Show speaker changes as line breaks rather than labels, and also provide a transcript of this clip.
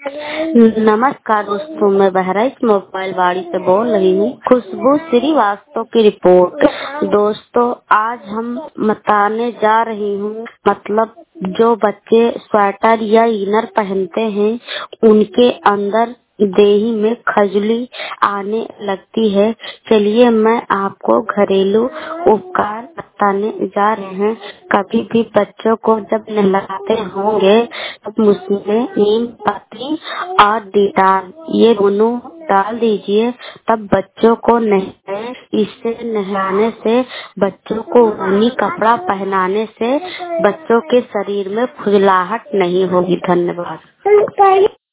नमस्कार दोस्तों, मैं बहराइच मोबाइल वाड़ी से बोल रही हूँ। खुशबू श्रीवास्तव की रिपोर्ट। दोस्तों, आज हम बताने जा रही हूँ, मतलब जो बच्चे स्वेटर या इनर पहनते हैं उनके अंदर देही में खजुली आने लगती है। चलिए मैं आपको घरेलू उपचार बताने जा रहे हैं। कभी भी बच्चों को जब नहलाते होंगे तब उसमें नीम पत्ती और डिटॉल ये दोनों डाल दीजिए, तब बच्चों को नहलाएं। इससे नहलाने से बच्चों को ऊनी कपड़ा पहनाने से बच्चों के शरीर में खुजलाहट नहीं होगी। धन्यवाद।